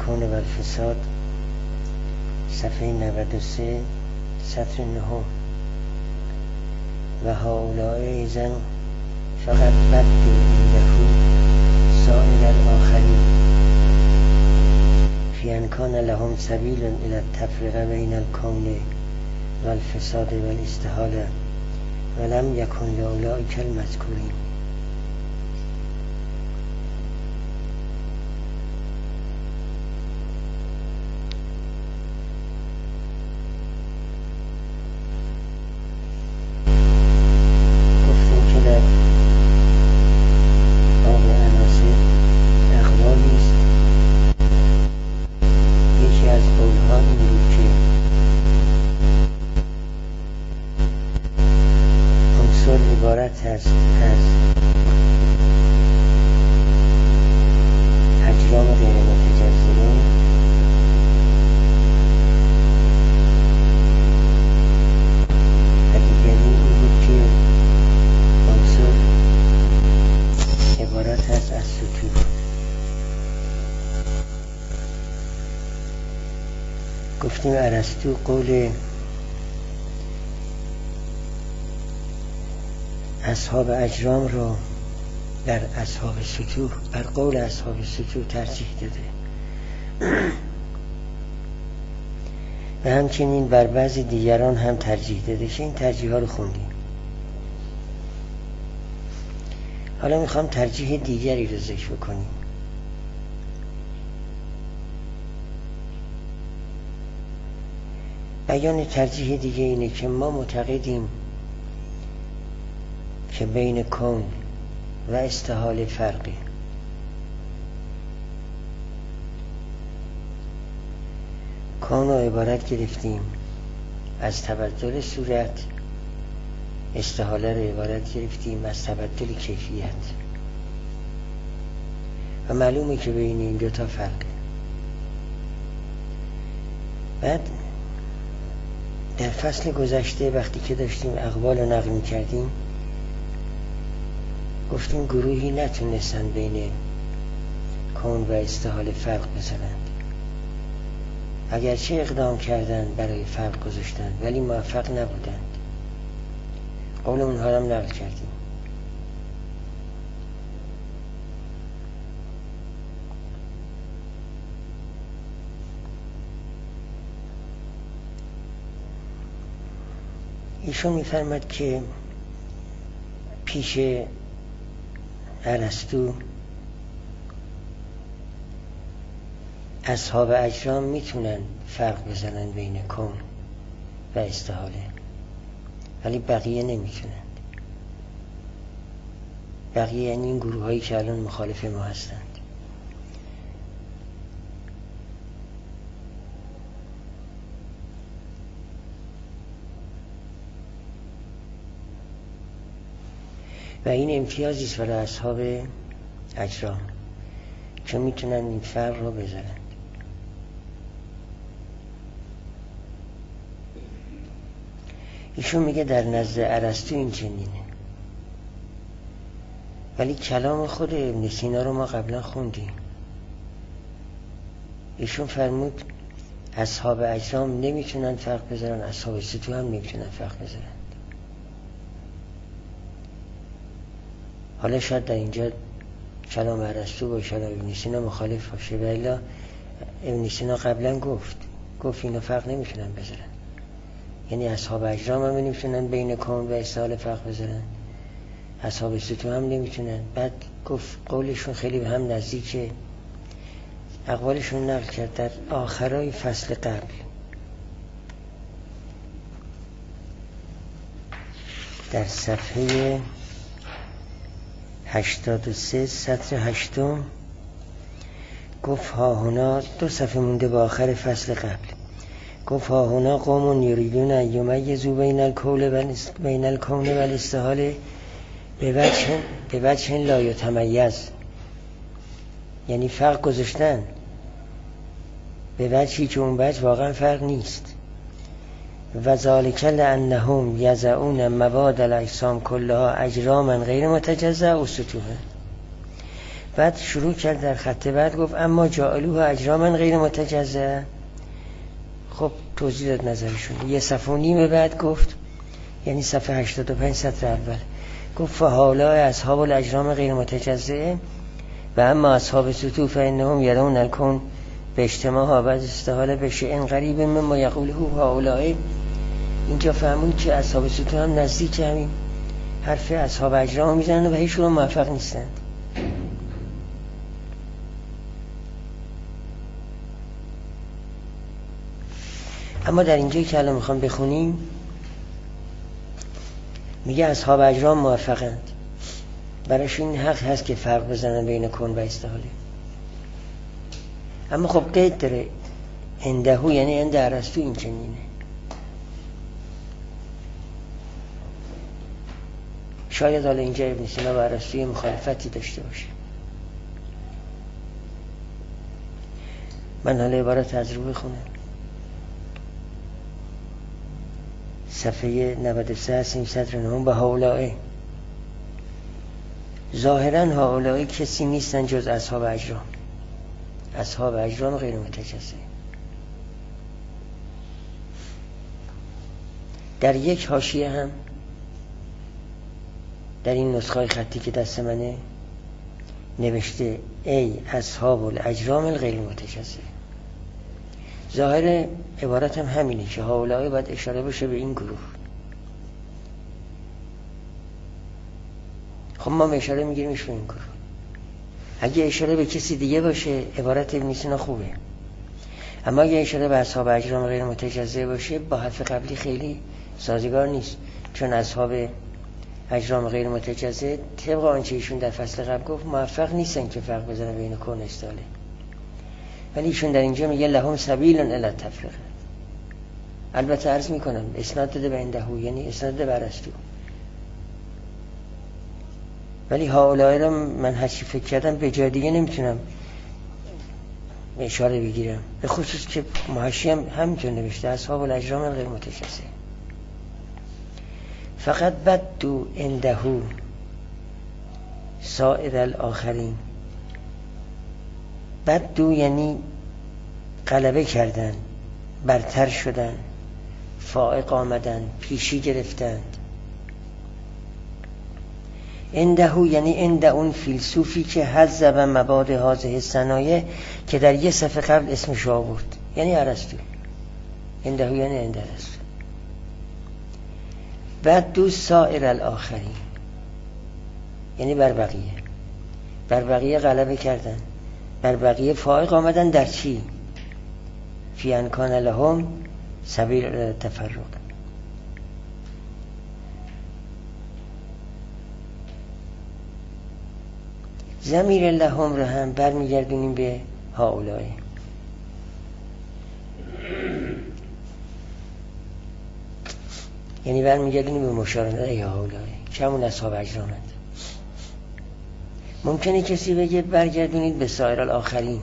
الکون و الفساد، صفحه 93 سطر 9. و هؤلاء ایزن فقط بدو عنده سائر الآخرین فی ان کان لهم سبیل الی التفریق بین الکون و الفساد و الاستحاله ولم یکن لأولئک المذکورین. عبارت است از اجرام غیر متجزئه و دیگری این بود که عنصر عبارت است از سطوح. گفتیم ارسطو قول اصحاب اجرام رو در اصحاب سطوح بر قول اصحاب سطوح ترجیح داده و همچنین بر بعضی دیگران هم ترجیح داده که این ترجیح ها رو خوندیم. حالا میخوام ترجیح دیگری رو ذکر کنیم. بیان ترجیح دیگه اینه که ما معتقدیم که بین کون و استحاله فرقی. کون رو عبارت گرفتیم از تبدل صورت، استحاله رو عبارت گرفتیم از تبدل کیفیت و معلومه که بین این دوتا فرقه. بعد در فصل گذشته وقتی که داشتیم اقوال رو نقل می‌کردیم گفتیم گروهی نتونستن بین کون و استحاله فرق بزنند، اگرچه اقدام کردن برای فرق گذاشتن ولی موفق نبودند. قول اونها رو هم نقل کردیم. ایشون میفرماد که پیش ارسطو اصحاب اجرام میتونن فرق بزنن بین کون و استحاله ولی بقیه نمیتونن. بقیه یعنی این گروه هایی که الان مخالف ما هستند. و این امتیازی است برای اصحاب اجرام که میتونن این فرق رو بزنن. ایشون میگه در نزد ارسطو این چنینه، ولی کلام خود ابن سینا رو ما قبلا خوندیم. ایشون فرمود اصحاب اجرام نمیتونن فرق بزنن، اصحاب سطوح هم نمیتونن فرق بزنن. حالا شاید در اینجا کلام ارسطو با کلام ابن سینا مخالف باشه، ولی ابن سینا قبلا گفت اینا فرق نمیتونن بزنن، یعنی اصحاب اجرام هم نمیتونن بین کون و استحاله فرق بزنن، اصحاب سطوح هم نمیتونن. بعد گفت قولشون خیلی به هم نزدیکه. اقوالشون نقل کرد در آخرای فصل قبل. در صفحه 83 سطر 8 گفت ها هنا، 2 صفحه مونده با آخر فصل قبل، گفت ها هنا قوم یریدون ان یمیزوا بین الکون و الاستحاله به وجه لا یتمیز، یعنی فرق گذاشتن به وجهی که اون وجه واقعا فرق نیست. و ذالک لانهم یضعون مواد الاجسام کلها اجراما غیر متجزأ و سطوحا، بعد شروع کرد در خط بعد گفت اما جعلوه اجراما غیر متجزأ. خب توضیح داد نظرشون. یه صفحه و نیم بعد گفت، یعنی صفحه 85 سطر اول، گفت فحالا اصحاب الاجرام غیر متجزأ و اما اصحاب سطوح فانهم یرون الکون به اجتماع ها بعد استحاله بشه این قریب مما یقوله هؤلاء. اینجا فهمون که اصحاب سطوح هم نزدیک همین حرف اصحاب اجرام میزنن و هیچ موفق نیستند. اما در اینجایی که الان میخوام بخونیم میگه اصحاب اجرام موفقند، براش این حق هست که فرق بزنن بین کن و استحاله. اما خب قید داره، اندهو یعنی اند ارسطو این چنینه. شاید حالا اینجا ابن سینا و ارسطو مخالفتی داشته باشه. من حالا عبارت از رو بخونم. صفحه 93 هستیم صدر نهم. به هؤلاء ظاهرا هؤلاء کسی نیستن جز اصحاب اجرام. اصحاب اجرام غیر متجزأ. در یک حاشیه هم در این نسخه خطی که دست منه نوشته ای اصحاب الاجرام الغیر متجزأ. ظاهر عبارت هم همینه که هؤلاء باید اشاره بشه به این گروه. خب ما اشاره میگیریمش به این گروه. اگه اشاره به کسی دیگه باشه عبارت ابن سینا خوبه، اما اگه اشاره به اصحاب اجرام غیر متجزأ باشه با حرف قبلی خیلی سازگار نیست، چون اصحاب اجرام غیر متجزأ طبق آنچه ایشون در فصل قبل گفت موفق نیستن که فرق بزنن بین کون و استحاله، ولی ایشون در اینجا میگه لهم سبیل الی التفریق. البته عرض میکنم اسناد داده به اندهو، یعنی اسناد داده به ارسطو، ولی هؤلاء را من هرچی فکر کردم به جای دیگه نمیتونم اشاره بگیرم، به خصوص که محشی هم همینطور نوشته اصحاب الاجرام غیر متجزأ. فقط بدو اندهو سایر الاخرین. بدو یعنی غلبه کردن، برتر شدن، فائق آمدن، پیشی گرفتند. اندهو یعنی اند اون فیلسوفی که حذب مباد هذه الصنایع که در یه صفحه قبل اسمش آورد، یعنی ارسطو. اندهو یعنی اند ارسطو. بعد دو سایر الاخرین یعنی بر بقیه غلبه کردن، بر بقیه فائق آمدن. در چی؟ فی ان کان لهم سبیل التفرق. ضمیر لهم رو هم برمیگردونیم به هؤلاء. یعنی برمیگردونیم به مشارنه هؤلاء که همون اصحاب اجرامند. ممکنه کسی بگه برگردونید به سایر الاخرین،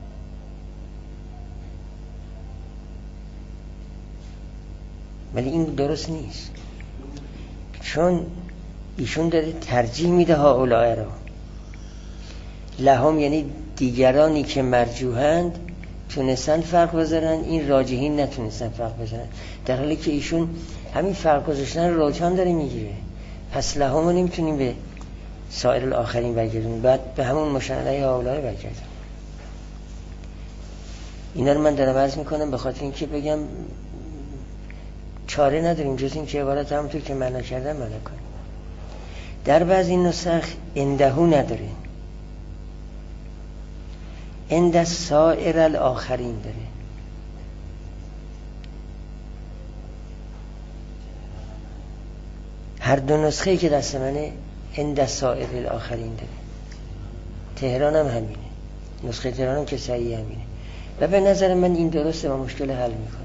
ولی این درست نیست، چون ایشون داره ترجیح میده هؤلاء را. لهم یعنی دیگرانی که مرجوحند تونستن فرق بذارن، این راجحین نتونستن فرق بذارن، در حالی که ایشون همین فرق گذاشتن رو راجحان داره میگیره. پس لهم رو نمیتونیم به سایر الاخرین برگردونیم، بعد به همون مشاهده هؤلاء برگردونیم. اینا رو من دارم عرض میکنم به خاطر اینکه بگم چاره نداریم جز این که عبارت همونطور که معنا کردم معنا کنیم. در بعضی نسخ اندهو نداره، اند سایر الاخرین داره. هر دو نسخه‌ای که دست منه اند سایر الاخرین داره. تهران هم همینه، نسخه تهران هم که صحیح همینه و به نظر من این درسته و مشکل حل میکنه.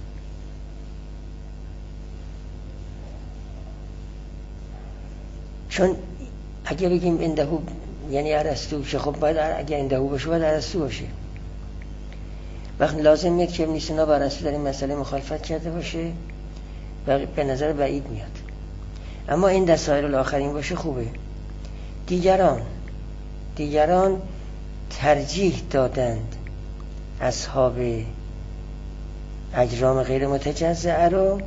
چون اگه بگیم اندهو یعنی ارسطو، که خب باید اگه اندهو باشه باید ارسطو باشه. وقت لازم میاد که ابن سینا با ارسطو در این مسئله مخالفت کرده باشه و به نظر بعید میاد. اما این دسائر الاخرین باشه خوبه. دیگران دیگران ترجیح دادند اصحاب اجرام غیر متجزئه رو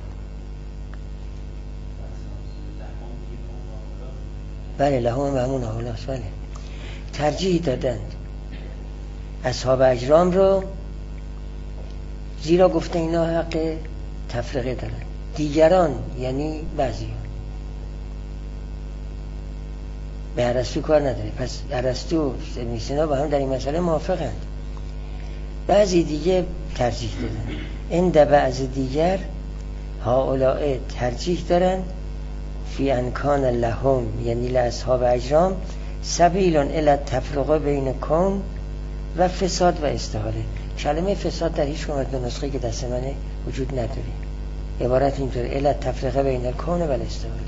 بله لهم و همون هاولاست، بله ترجیح دادند اصحاب اجرام رو، زیرا گفته اینا حق تفرقه دارن. دیگران یعنی بعضی به ارسطو کار نداره، پس ارسطو و ابن سینا با هم در این مسئله موافقند. بعضی دیگه ترجیح دادن. این بعضی دیگر هؤلاء ترجیح دارن فی انکان لهم یعنی لاصحاب اجرام سبیل الی التفرقه بین کون و فساد و استحاله. کلمه فساد در هیچ کدوم از نسخه‌ای که دست منه وجود نداره. عبارت اینطوره الی التفرقه بین الکون و الاستحاله.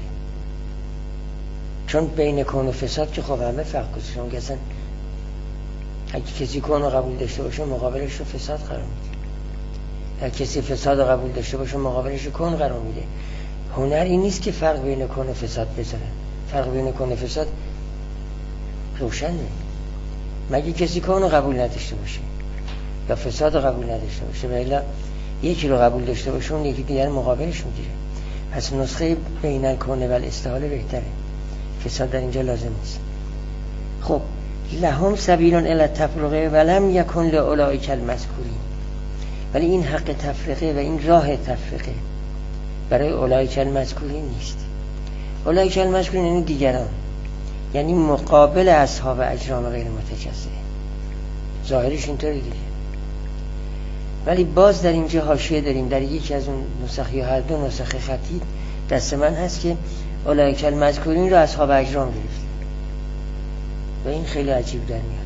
چون بین کون و فساد که خب همه فرق گذاشتن که اصلا اگه کسی کون رو قبول داشته باشه مقابلش رو فساد قرار میده، اگه کسی فساد رو قبول داشته باشه مقابلش رو کون قرار میده. هنر این نیست که فرق بین کون و فساد بذاره. فرق بین کون و فساد روشنه. مگه کسی کون رو قبول نداشته باشه یا فساد رو قبول نداشته باشه، ولی یکی رو قبول داشته باشه اون یکی دیگر مقابلش میگیره. پس نسخه بین الکون و الاستحاله بهتره، فساد در اینجا لازم نیست. خب لهم سبیل الی التفرقه ولم یکن لاولئک المذکورین، ولی این حق تفرقه و این راه تفرقه برای اولئک المذکورین نیست. اولئک المذکورین یعنی دیگران، یعنی مقابل اصحاب اجرام غیر متجزئه. ظاهرش اینطوری دیگه، ولی باز در اینجا حاشیه داریم. در یکی از اون نسخ یا هر دو نسخ خطی دست من هست که اولئک المذکورین رو اصحاب اجرام گرفت و این خیلی عجیب در میاد،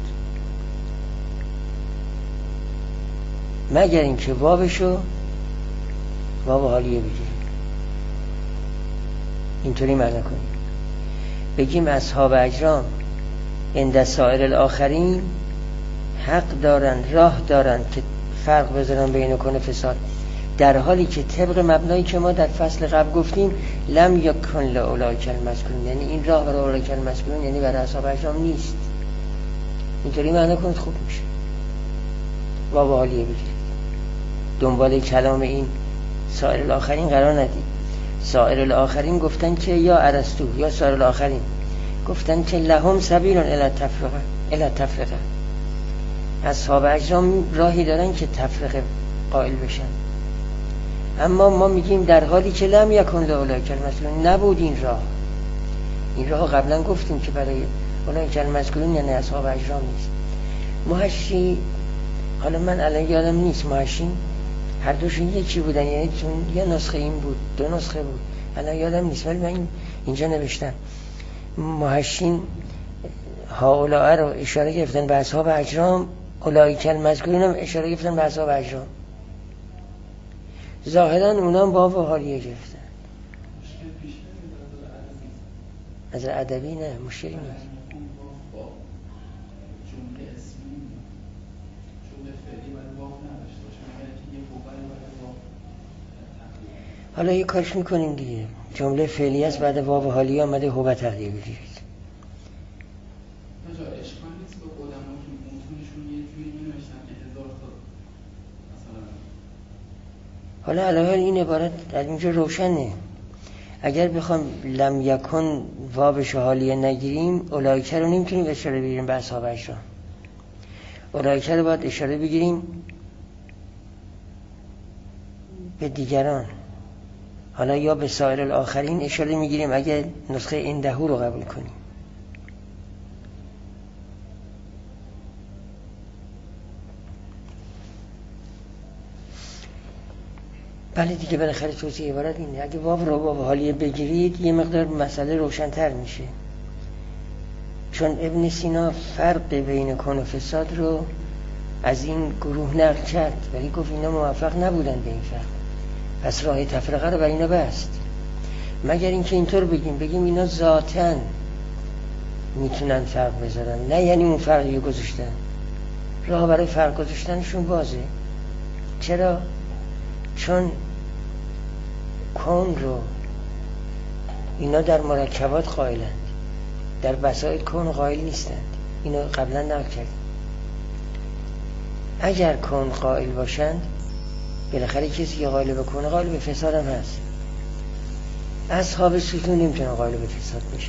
مگر اینکه واوشو واو حالیه بگیریم، اینطوری معنی کنیم، بگیم اصحاب اجرام عند سایر الاخرین حق دارن، راه دارن که فرق بذارن بین کن فساد، در حالی که طبق مبنایی که ما در فصل قبل گفتیم لم یکن لاولئک المذکورین، یعنی این راه برای اولئک المذکورین یعنی برای اصحاب اجرام نیست. اینطوری معنی کنید خوب میشه. واو حالیه بگیرید، دنبال کلام این سایر الاخرین قرار ندید. سایر الاخرین گفتن که یا ارسطو یا سایر الاخرین گفتن که لهم سبیل الی التفرقه، اصحاب اجرام راهی دارن که تفرقه قائل بشن، اما ما میگیم در حالی که لم یکن لاولئک المذکورین، نبود این راه. این راه قبلا گفتیم که برای اولئک المذکورین یعنی اصحاب اجرام نیست. محشی، حالا من الان یادم نیست، محشین هر دوشون یکی بودن، یعنی چون یه نسخه این بود دو نسخه بود الان یادم نیست، ولی من اینجا نوشتم محشین هؤلاء رو اشاره گرفتن به اصحاب اجرام، اولئک المذکورین هم اشاره گرفتن به اصحاب اجرام. ظاهرا اونام باب و حالیه گرفتن. از ادبی نه مشکلی نیست. حالا یه کارش میکنیم دیگه، جمله فعلی است بعد واو حالیه آمده هو تقدیر بگیرید. حالا علاوه این عبارت در اینجا روشنه. اگر بخوام لم یکن واو حالیه نگیریم اولئک رو نمیتونیم اشاره بگیریم به اصحاب اجرام، اولئک رو باید اشاره بگیریم به دیگران. حالا یا به سایر الاخرین اشاره میگیریم اگر نسخه اندهو رو قبول کنیم. بله دیگه بالاخره توضیح عبارت اینه. اگه واو رو واو حالیه بگیرید یه مقدار مسئله روشن‌تر میشه، چون ابن سینا فرق بین کن و فساد رو از این گروه نقل کرد ولی گفت اینا موفق نبودن به این فرق، پس راه تفرقه رو بر اینا بست. مگر اینکه اینطور بگیم اینا ذاتاً میتونن فرق بذارن، نه یعنی اون فرقی رو گذاشتن، راه برای فرق گذاشتنشون بازه. چرا؟ چون کون رو اینا در مرکبات قائلند، در بساط کون قائل نیستند. اینو قبلا نقل کردیم. اگر کون قائل باشند، بالاخره کسی که قائل به کون قائل به فساد هم هست. اصحاب ستون نمیتونن قائل به فساد بشن،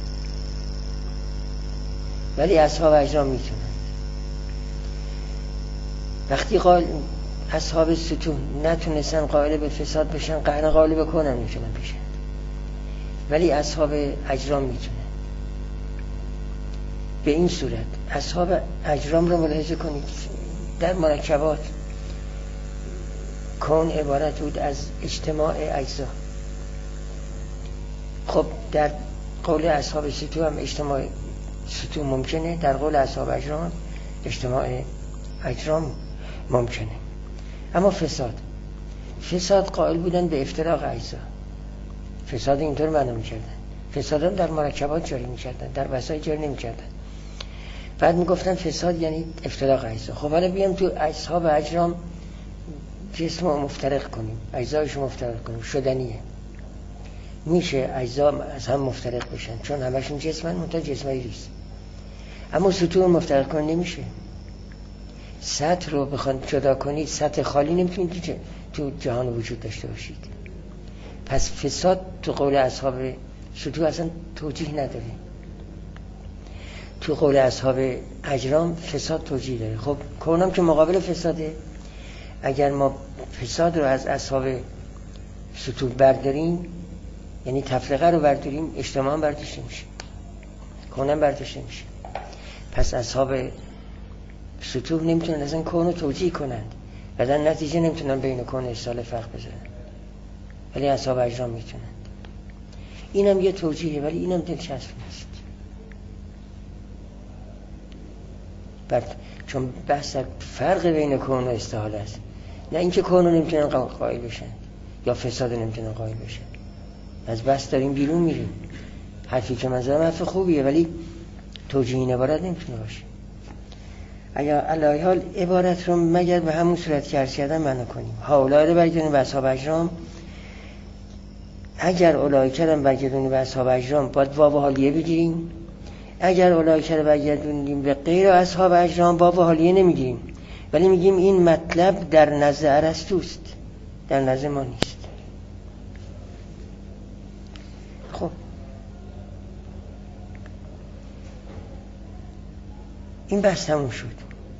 ولی اصحاب اجرام میتونن. وقتی اصحاب ستون نتونستن قائل به فساد بشن، قهر قائل به کون هم نمیتونن بشن، ولی اصحاب اجرام میتونن. به این صورت اصحاب اجرام رو ملاحظه کنید. در مرکبات کون عبارت بود از اجتماع اجزا. خب در قول اصحاب ستون هم اجتماع ستون ممکنه، در قول اصحاب اجرام اجتماع اجرام ممکنه. اما فساد قائل بودن به افتراق اجزا. فساد اینطور معنی می‌کردن. فساد هم در مرکبات جاری می‌کردن، در وسایل جاری نمی‌کردن. بعد میگفتن فساد یعنی افتراق اجزا. خب حالا بیام تو اصحاب اجرام جسم رو مفترق کنیم، اجزایش رو مفترق کنیم، شدنیه. میشه اجزا از هم مفترق بشن چون همشون جسمن، منتها جسمایی ریز. اما ستون مفترق کن نمیشه. سطح رو بخواد جدا کنید، سطح خالی نمیتونید تو جهان وجود داشته باشید. پس فساد تو قول اصحاب ستون اصلا توجیه نداره. تو قول اصحاب اجرام فساد توجیه داره. خب کونم که مقابل فساده، اگر ما فساد رو از اصحاب ستون برداریم، یعنی تفرقه رو برداریم، اجتماع هم برداشته میشه، کونم برداشته میشه. پس اصحاب ستون نمیتونن اصلا کون رو توجیه کنند و در نتیجه نمیتونن بین کون اصطلاح فرق بذارن، ولی اصحاب اجرام میتونن. اینم یه توجیهه، ولی اینم دلچسب نیست. چون بحث فرق بین کون و استحاله است، نه اینکه کون رو نمیتونن قائل بشن یا فساد رو نمیتونن قائل بشن. از بحث داریم بیرون میریم. حرفی که من زدم حرف خوبیه، ولی توجیه این عبارت نمیتونه باشه. اگر علی حال عبارت رو مگر به همون صورت که عرض کردم معنا کنیم. هؤلاء رو برگردونیم به اصحاب اجرام. اگر اولئک رو برگردونیم به اصحاب اجرام باید واو حالیه بگیریم. اگر اولئک رو برگردونیم به غیر اصحاب اجرام واو حالیه نمیگیریم، ولی میگیم این مطلب در نزد ارسطوست، در نزد ما نیست. خب این بحث تموم شد.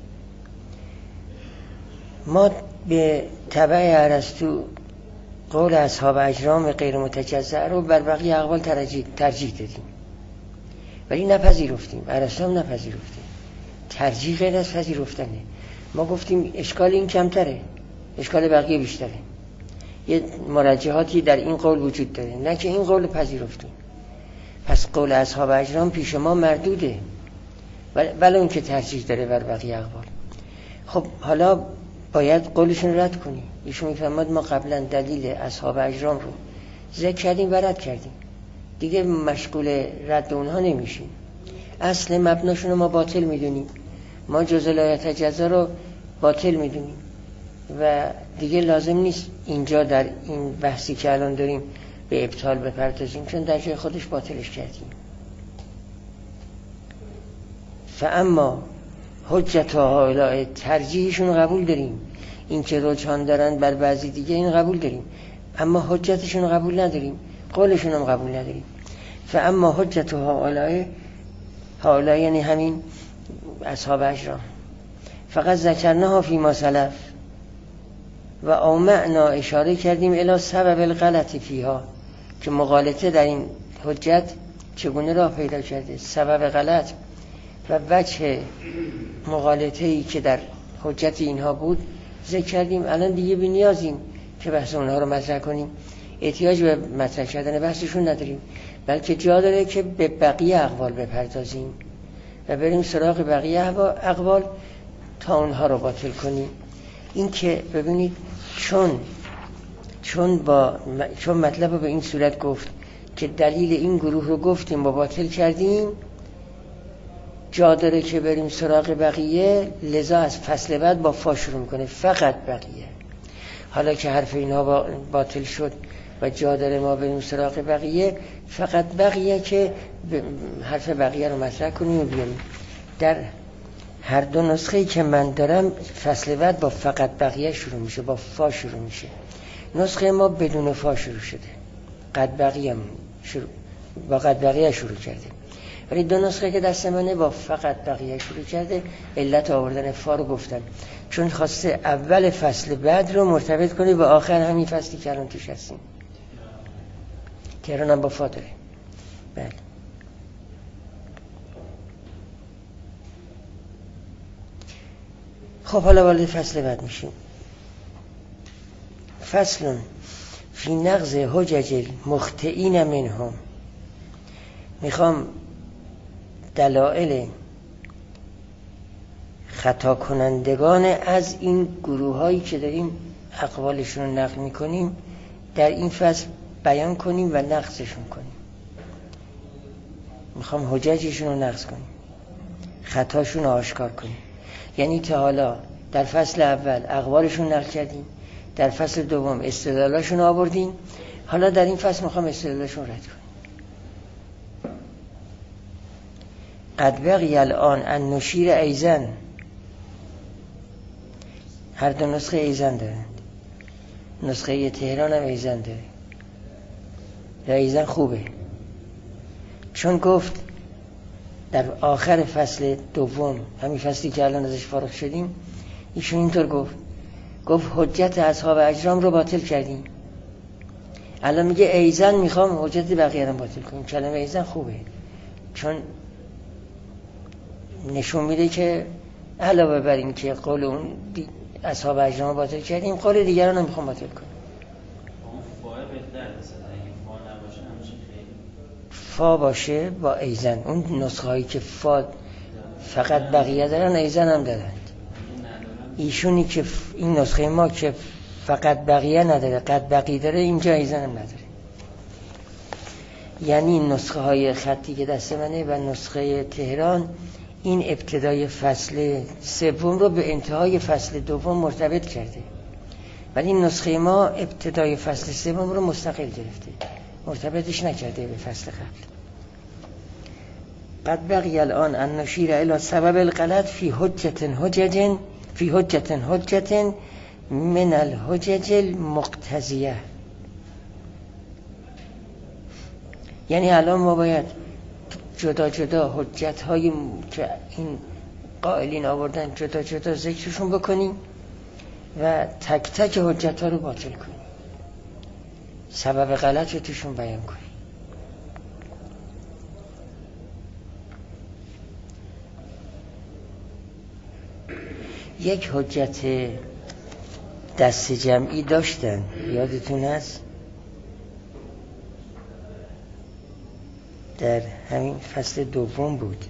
ما به تبع ارسطو قول اصحاب اجرام و غیر متجزع رو بر بقیه اقوال ترجیح دادیم، ولی نپذیرفتیم. ارسطو هم نپذیرفتیم. ترجیح غیر از پذیرفتنه. ما گفتیم اشکال این کمتره، اشکال بقیه بیشتره. یه مرجحاتی در این قول وجود داره، نه که این قول پذیرفتیم. پس قول اصحاب اجرام پیش ما مردوده، ولی اون که ترجیح داره بر بقیه اقوال. خب حالا باید قولشون رد کنیم. ایشون میفرماد ما قبلا دلیل اصحاب اجرام رو ذکر کردیم و رد کردیم، دیگه مشغول رد اونها نمیشیم. اصل مبناشون رو ما باطل میدونیم، ما جزء لا یتجزا رو باطل میدونیم و دیگه لازم نیست اینجا در این بحثی که الان داریم به ابطال بپردازیم، چون در جای خودش باطلش کردیم. فاما حجت هؤلاء، ترجیحشون قبول داریم، این که رجحان دارن بر بعضی دیگه این قبول داریم، اما حجتشون قبول نداریم، قولشون هم قبول نداریم. فاما حجت هؤلاء یعنی همین اصحاب اجرام، فقط ذکرناها فی ما سلف و اومعنا، اشاره کردیم الی سبب الغلط فیها، که مغالطه در این حجت چگونه راه پیدا کرده، سبب غلط و وجه مغالطه‌ای که در حجت اینها بود ذکر کردیم. الان دیگه بی نیازیم که بحث اونها رو مطرح کنیم، احتیاج به مطرح کردن بحثشون نداریم، بلکه جا داره که به بقیه اقوال بپردازیم و بریم سراغ بقیه اقوال تا اونها رو باطل کنیم. این که ببینید چون مطلب رو به این صورت گفت که دلیل این گروه رو گفتیم و باطل کردیم، جا داره که بریم سراغ بقیه، لذا از فصل بعد با فا شروع میکنه، فقط بقیه. حالا که حرف اینها باطل شد و جا داره ما بریم سراغ بقیه، فقط بقیه که حرف بقیه رو مطرح کنیم و بیاریم. در هر دو نسخه‌ای که من دارم فصل بعد با فقط بقیه شروع میشه، با فا شروع میشه. نسخه ما بدون فا شروع شده، قد بقیه با قد بقیه شروع کرده. ولی دو نسخه که دست منه با فقط بقیه شروع کرده. علت آوردن فا رو گفتم چون خواسته اول فصل بعد رو مرتبط کنی با آخر همین فصلی که الان توش هستیم. تهران هم با فا داره. بله. خب حالا وارد فصل بعد میشیم. فصل فی نقض حجج المخطئین منهم. میخوام دلایل خطا کنندگان از این گروه هایی که داریم اقوالشون رو نقل میکنیم در این فصل بیان کنیم و نقضشون کنیم. میخوام حججشون رو نقض کنیم، خطاشون رو آشکار کنیم. یعنی تا حالا در فصل اول اقوالشون نقل کردیم، در فصل دوم استدلالاشون آوردیم، حالا در این فصل میخوام استدلالاشون رد کنیم. قد بقی الان ان نشیر ایزن. هر دو نسخه ایزن دارند. نسخه تهران هم ایزن داره و ایزن خوبه، چون گفت در آخر فصل دوم، همین فصلی که الان ازش فارغ شدیم، ایشون اینطور گفت حجت اصحاب اجرام رو باطل کردیم. الان میگه ایزن میخوام حجت بقیه رو باطل کنیم. کلمه ایزن خوبه چون نشون میده که علاوه بر این که قول اون اصحاب اجرام رو باطل کردیم، قول دیگران هم میخوام باطل کنیم. فا باشه با ایزن. اون نسخه هایی که فا فقط بقیه دارن ایزن هم دارند. ایشونی که این نسخه ما که فقط بقیه نداره، قد بقیه داره، اینجا ایزن هم نداره. یعنی نسخه های خطی که دست منه و نسخه تهران این ابتدای فصل سوم رو به انتهای فصل دوم مرتبط کرده، ولی این نسخه ما ابتدای فصل سوم رو مستقل گرفته، مرتبطش نکرده به فصل قبل. قد بقی الان ان نشیر الی سبب الغلط فی حجت من الحجج المقتضیه. یعنی الان ما باید جدا جدا حجت هایی که این قائلین آوردن جدا جدا ذکرشون بکنیم و تک تک حجت ها رو باطل کنیم، سبب غلط رو توشون بیان کنیم. یک حجت دست جمعی داشتن، یادتون هست؟ در همین فصل دوم بود،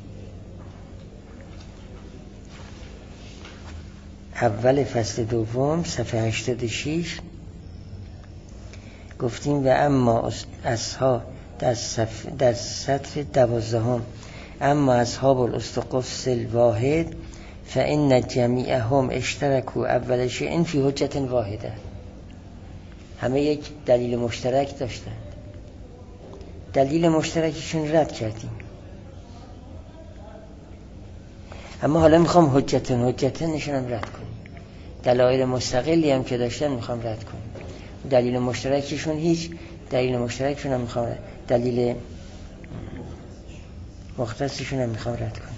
اول فصل دوم صفحه 86 گفتیم و اما اصحاب در سطر 12 اما اصحاب الاسطقس الواحد فإن جمیعهم اشترکوا اول شیء فی حجت واحده. همه یک دلیل مشترک داشتند، دلیل مشترکشون رد کردیم، اما حالا میخوام حجت نشونم رد کنیم. دلایل مستقلی هم که داشتن میخوام رد کنیم. دلیل مشترکشون هیچ، دلیل مشترکشون هم میخوام، دلیل مختصشون هم میخوام رد کنیم.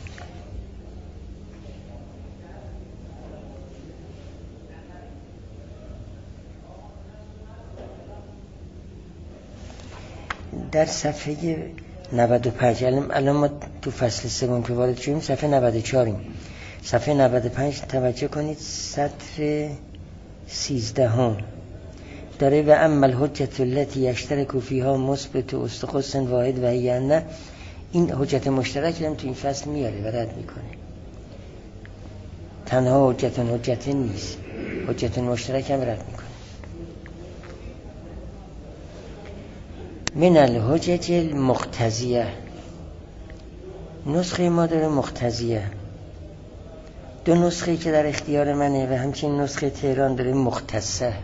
در صفحه 95 الان ما تو فصل سوم که وارد شدیم صفحه 94 صفحه 95 توجه کنید، سطر 13 داره و اما الحجت التي یشترک فیها مثبت اسطقس واحد و هی نه. این حجت مشترک هم تو این فصل میاره و رد میکنه. تنها حجت نیست، حجت مشترک هم رد میکنه. من الحجج المقتضیه. نسخه ما داره مقتضیه، دو نسخه که در اختیار منه و همچنین نسخه تهران داره مختصه.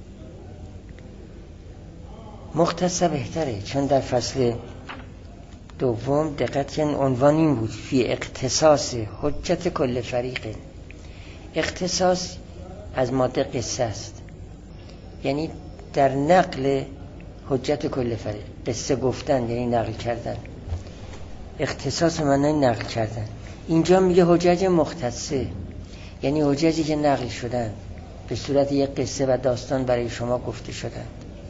مختصه بهتره چون در فصل دوم دقت کن عنوان این بود فی اختصاص حجت کل فریق. اختصاص از ماده قصه است، یعنی در نقل حجت کل فریق. قصه گفتن یعنی نقل کردن، اختصاص معنی نقل کردن. اینجا میگه حجج مختصه، یعنی حججی که نقل شدن به صورت یک قصه و داستان برای شما گفته شدن.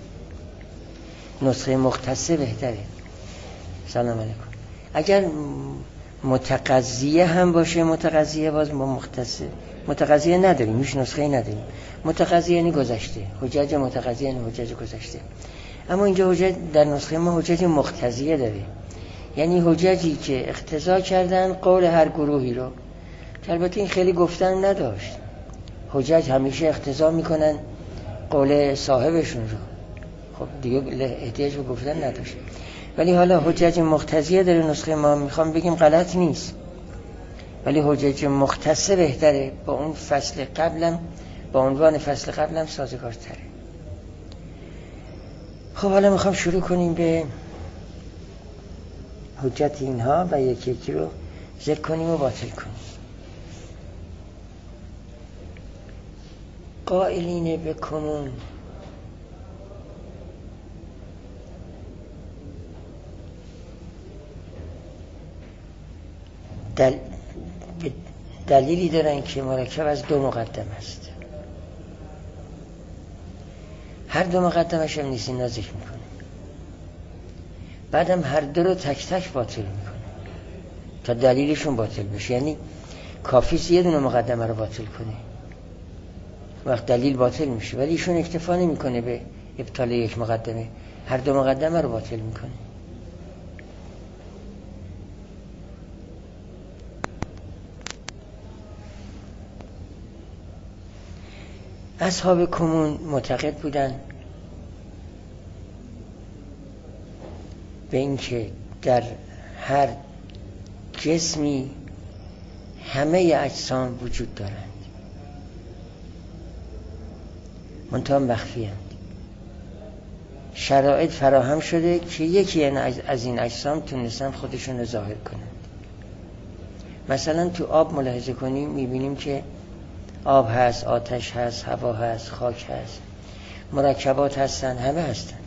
نسخه مختصه بهتره. سلام علیکم. اگر متقضیه هم باشه، متقضیه باز با مختصه. متقضیه نداریم، هیچ نسخه‌ای نداریم. متقضیه یعنی گذشته، حجج متقضیه یعنی حجج گذشته. اما اینجا حجج در نسخه ما حجج مقتضیه داره، یعنی حججی که اقتضا کردن قول هر گروهی رو. البته این خیلی گفتن نداشت، حجج همیشه اقتضا میکنن قول صاحبشون رو، خب دیگه احتیاج به گفتن نداشت. ولی حالا حجج مقتضیه داره نسخه ما، میخوام بگیم غلط نیست، ولی حجج مختصه بهتره، با اون فصل قبلم، با عنوان فصل قبلم سازگارتره. خب حالا میخوام شروع کنیم به حجت اینها و یکی یکی رو ذکر کنیم و باطل کنیم. قائلین به کنون دلیلی دارن که مرکب از دو مقدم است. هر دو مقدمش هم نیست، اینا ذکر میکنه. بعدم هر دو رو تک تک باطل میکنه تا دلیلشون باطل بشه. یعنی کافیست یه دونه مقدمه رو باطل کنه، وقت دلیل باطل میشه، ولی ایشون اکتفا نمیکنه به ابطال یک مقدمه، هر دو مقدمه رو باطل میکنه. اصحاب کمون معتقد بودن به اینکه در هر جسمی همه اجسام وجود دارند، منتها مخفی اند. شرایط فراهم شده که یکی از این اجسام تونستن خودشون رو ظاهر کنند. مثلا تو آب ملاحظه کنیم میبینیم که آب هست، آتش هست، هوا هست، خاک هست، مرکبات هستن، همه هستند.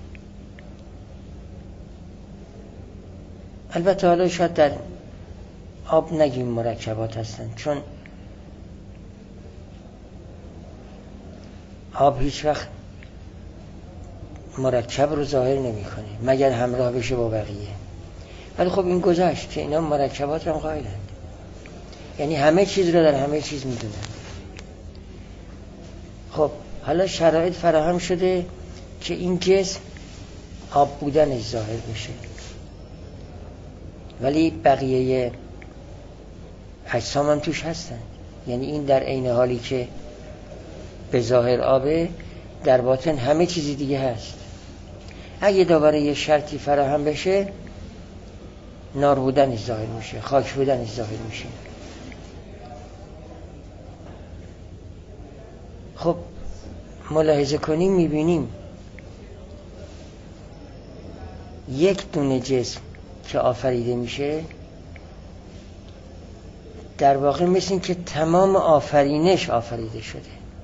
البته حالا شاید در آب نگیم مرکبات هستن، چون آب هیچ وقت مرکب رو ظاهر نمی کنه مگر همراه بشه با بقیه. ولی خب این گذشت که اینا مرکبات رو هم قائلند، یعنی همه چیز رو در همه چیز می دونن. خب حالا شرایط فراهم شده که این جسم آب بودنش ظاهر بشه، ولی بقیه اجسام هم توش هستن. یعنی این در عین حالی که به ظاهر آبه، در باطن همه چیزی دیگه هست. اگه دوباره یه شرطی فراهم بشه، نار بودنش ظاهر میشه، خاک بودنش ظاهر میشه. خب ملاحظه کنیم میبینیم یک دونه جسم که آفریده میشه در واقع مثل این که تمام آفرینش آفریده شده.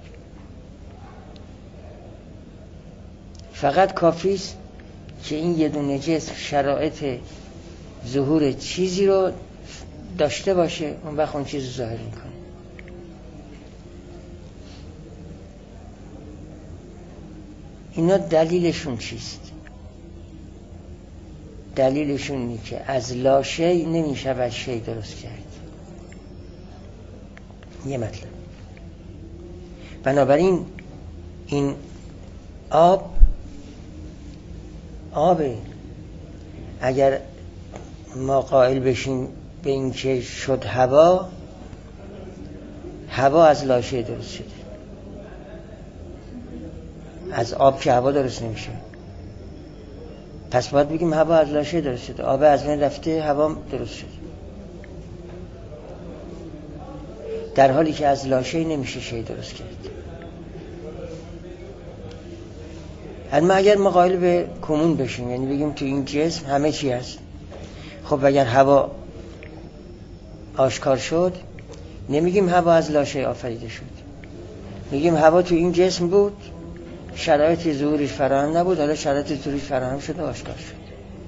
فقط کافیست که این یه دونه جسم شرایط ظهور چیزی رو داشته باشه، اون وقت اون چیز رو ظاهر میکنه. اینا دلیلشون چیست؟ دلیلشون اینه که از لا شی نمیشه شی درست کرد. یه مطلب. بنابراین این آبه. اگر ما قائل بشیم به این که شد هوا از لا شی درست شده. از آب که هوا درست نمیشه، پس باید بگیم هوا از لا شی درست شده. آب از بین رفته، هوا درست شده، در حالی که از لا شی نمیشه شی درست کرد. اما اگر ما قائل به کمون بشیم، یعنی بگیم تو این جسم همه چی هست، خب اگر هوا آشکار شد نمیگیم هوا از لاشه آفریده شد، میگیم هوا تو این جسم بود، شرایط ظهورش فراهم نبود، حالا شرایط ظهورش فراهم شد و آشکار شد.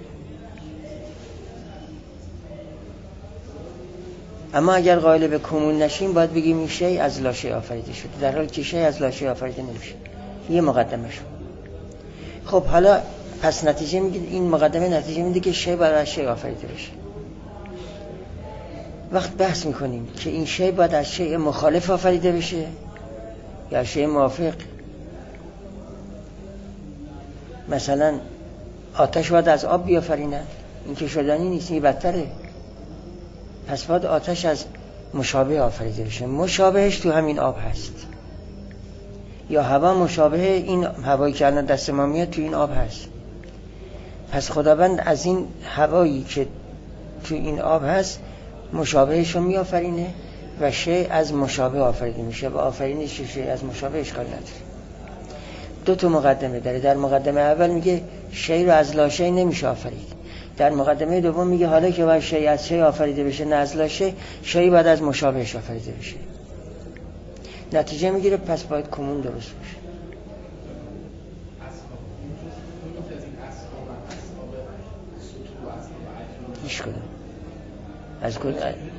اما اگر قائل به کمون نشیم باید بگیم این شی از لاشه آفریده شد، در حالی که شی از لاشه آفریده نمیشه. یه مقدمه شد. خب حالا پس نتیجه میگید، این مقدمه نتیجه میده که شی باید از شی آفریده بشه. وقت بحث میکنیم که این شی باید از شی مخالف آفریده بشه یا شی موافق. مثلا آتش باید از آب بیافریند، این که شدنی نیست، این بدتره. پس باید آتش از مشابه آفریده بشه، مشابهش تو همین آب هست. یا هوا مشابه این هوایی که الان دست ما میاد تو این آب هست. پس خداوند از این هوایی که تو این آب هست مشابهش رو میآفرینه و شی از مشابه آفریده میشه و آفرینش شی از مشابه اشکال نداره. دو تا مقدمه داره. در مقدمه اول میگه شی رو از لاشه نمیشه آفرید. در مقدمه دوم میگه حالا که باید شی از شی آفریده بشه نه از لاشه، شی باید از مشابهش آفریده بشه. نتیجه میگیره پس باید کمون درست بشه. هیچ کدوم از کدوم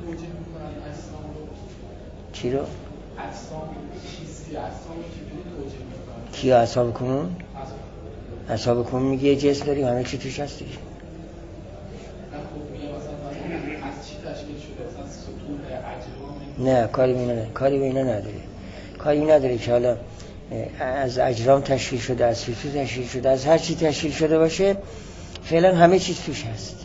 چی رو؟ کیا اصحاب کمون؟ اصحاب کمون میگه یه جسم داریم همه چی توش هست دیگه. نه کاری به اینا نداره. کاری نداره که حالا از اجرام تشکیل شده، از سطوح تشکیل شده، از هر چی تشکیل شده باشه، فعلا همه چیز توش هست.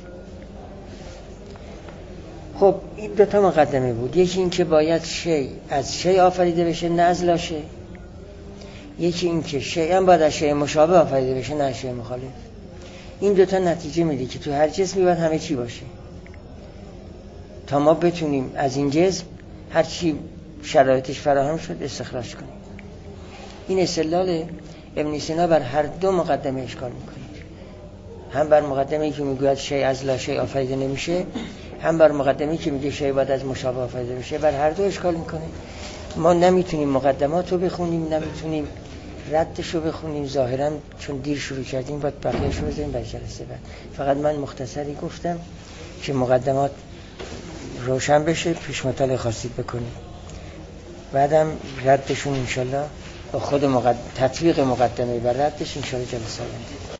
خب این دو تا مقدمه بود. یکی این که باید شی از شی آفریده بشه نه از لاشه. یکی این که شی هم باید از شی مشابه آفریده بشه نه از شی مخالف. این دو تا نتیجه میده که تو هر جسمی باید همه چی باشه تا ما بتونیم از این جسم هر چی شرایطش فراهم شد استخراج کنیم. این استدلال ابن سینا بر هر دو مقدمه اشکال میکنه. هم بر مقدمه‌ای که میگوید شی از لاشه آفریده نمیشه، هم بر مقدمه‌ای که میگه شی باید از مشابه آفریده بشه. بر هر دو اشکال میکنه. ما نمیتونیم مقدمات رو بخونیم، نمیتونیم ردش رو بخونیم ظاهرا، چون دیر شروع کردیم باید بقیه‌اش رو بذاریم برای جلسه بعد. فقط من مختصری گفتم که مقدمات روشن بشه، پیش مطالعه خواستید بکنید، بعدم ردشون انشالله با خود تطبیق مقدمه بر ردش انشالله جلسه آینده.